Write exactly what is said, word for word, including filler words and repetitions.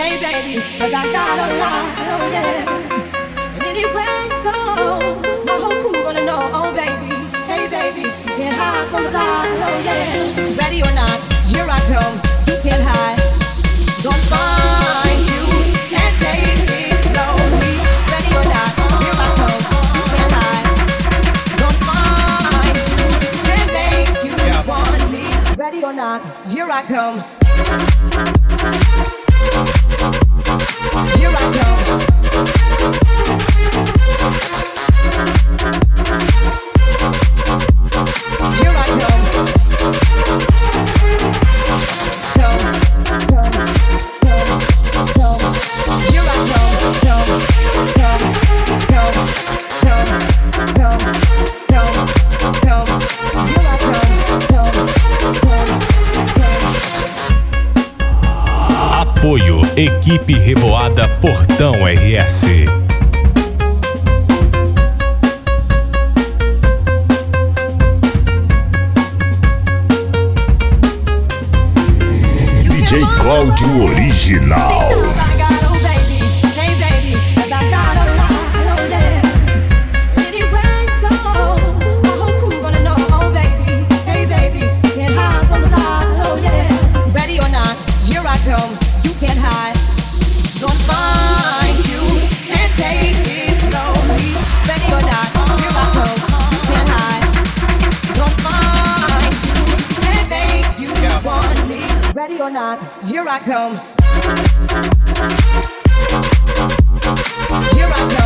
hey baby, 'cause I got a lot, oh yeah. And anywhere you go, my whole crew gonna know, oh baby, hey baby, you can't hide from the light, oh yeah. Ready or not, here I come, you can't hide. Don't find you and take it slowly. Ready or not, here I come, you can't hide. Don't find you and make you yeah. want me. Ready or not, here I come. Here I come. Here I come. Come, come, come, come. Here I come. Come, come, come, come, come, come, come. Here I come. Come, come, come. Apoio Equipe Revoada Portão R S. D J Cláudio Original. Ready or not, here I come. Here I come.